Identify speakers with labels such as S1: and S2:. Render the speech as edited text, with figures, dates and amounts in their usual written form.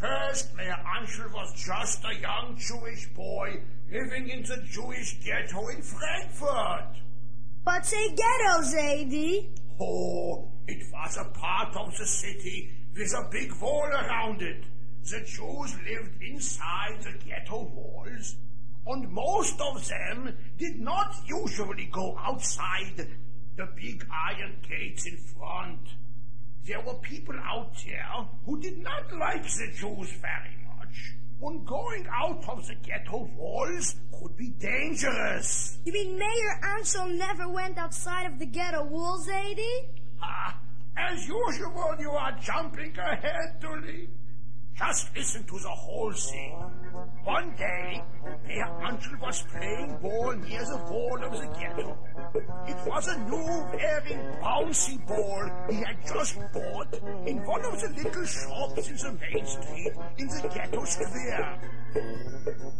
S1: First, Mayor Anschel was just a young Jewish boy living in the Jewish ghetto in Frankfurt.
S2: What's a ghetto, Zadie?
S1: Oh, it was a part of the city with a big wall around it. The Jews lived inside the ghetto walls, and most of them did not usually go outside the big iron gates in front. There were people out there who did not like the Jews very much, and going out of the ghetto walls could be dangerous.
S2: You mean Mayor Anschel never went outside of the ghetto walls, Zadie?
S1: As usual, you are jumping ahead, Dolly. Just listen to the whole thing. One day, Mayor Anschel was playing ball near the wall of the ghetto. It was a new, very bouncy ball he had just bought in one of the little shops in the main street in the ghetto square.